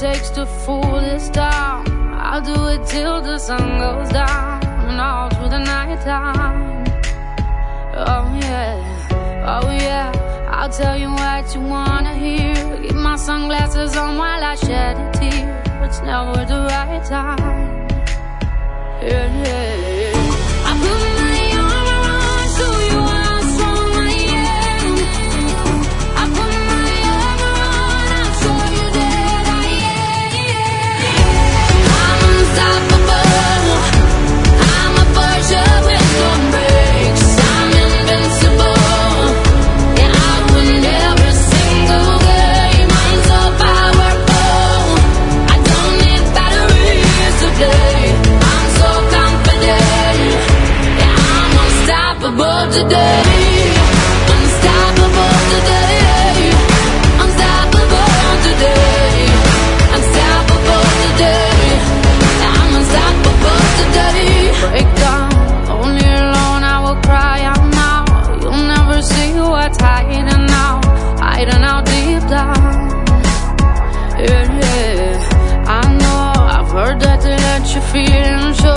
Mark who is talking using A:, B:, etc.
A: takes to fool this town. I'll do it till the sun goes down and all through the night time. Oh yeah, oh yeah, I'll tell you what you wanna hear. Keep my sunglasses on while I shed a tear. It's never the right time. Yeah, yeah, yeah. I put my armor on, show you how strong I am. I put my armor on, I'll show you that I am. I'm unstoppable. I'm a Porsche with no brakes. I'm invincible. Yeah, I win every single game. I'm so powerful. I don't need batteries today. I'm so confident. Yeah, I'm unstoppable today. Unstoppable today. Unstoppable today. Unstoppable today. I'm unstoppable today. Break down, only alone I will cry out now. You'll never see what's hiding now. Hiding out deep down. Yeah, yeah. I know, I've heard that they let you feel and show